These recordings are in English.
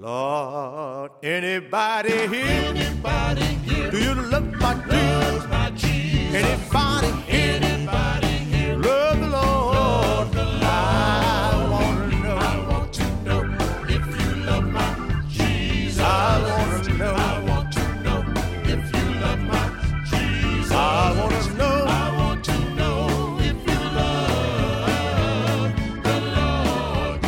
Lord, anybody here? Anybody here? Do you love my Jesus? My Jesus. Anybody here? Anybody here? Love the Lord. Love the Lord. I want to know. I want to know if you love my Jesus. I want to know. I want to know if you love my Jesus. I want to know. I want to know if you love the Lord.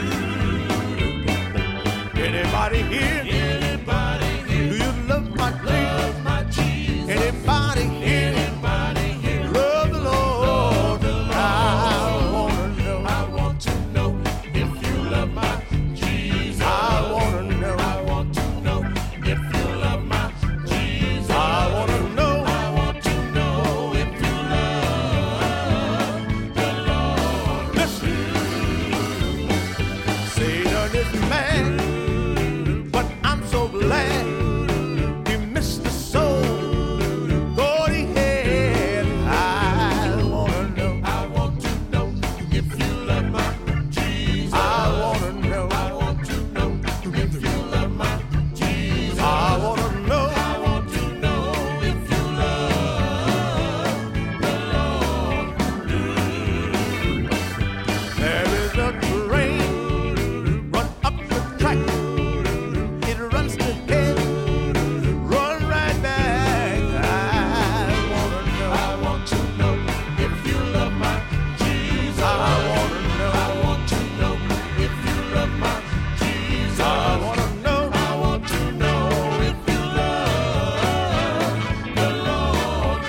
Anybody here? Anybody here? Do you love my Jesus? Love my Jesus. Anybody here? Anybody here? Love the Lord. I want to know. I want to know if you love my Jesus. I want to know. I want to know if you love my Jesus. I want to know. I want to know if you love the Lord. Listen. Satan is mad, but I'm so glad he missed the soul. Thought he had. I want to know. I want to know if you love my Jesus. I want to know. I want to know if you love my Jesus. I want to know. I want to know if you love the Lord. There is a train run up the track. It runs to heaven, run right back. I want to know. I want to know if you love my Jesus. I want to know. I want to know if you love my Jesus. I want to know. I want to know if you love the Lord.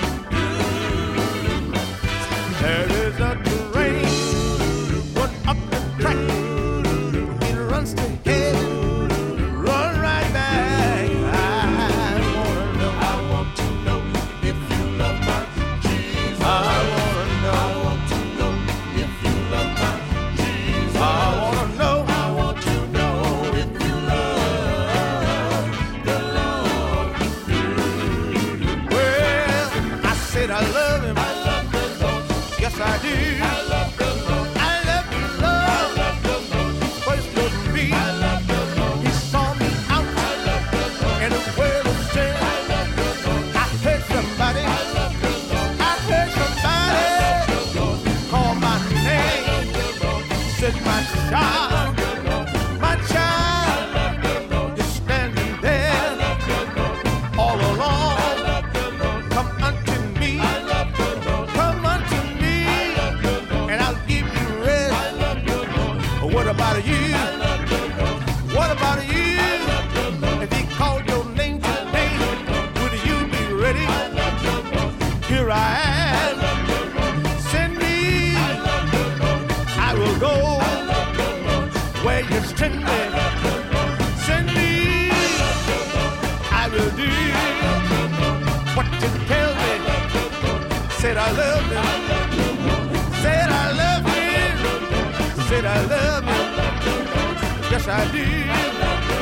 There is a train run up the track. It runs to heaven, run right back. I want to know. I want to know if you love my Jesus. I want to know. I want to know if you love my Jesus. I want to know. I want to know if you love the Lord. Well, I said I love him. I love the Lord. Yes, I do. I love the Lord. I love you, I Lord. love the Lord. First of me, I love the Lord. he saw me out I love the Lord. in a world of sin. I love the Lord. I heard somebody. I love the Lord. I heard somebody The Lord. call my name. The Lord. Said, my child, The Lord. my I child, love the Lord. you're standing there Love the Lord. all I alone. love the Lord. Come unto me, I love the Lord. come unto me, Love the Lord. and I'll give you I rest. love the Lord. What about you? I love the Lord. What about you? I love the Lord. If he called your name today, would you be ready? I love the Lord. Here I I am. love the Lord. Send me. I love the Lord. I will go I love the Lord. where you send me. Send me. I will do what you tell me. Said I love you. Said I love you. Said I love you. Yes, I do.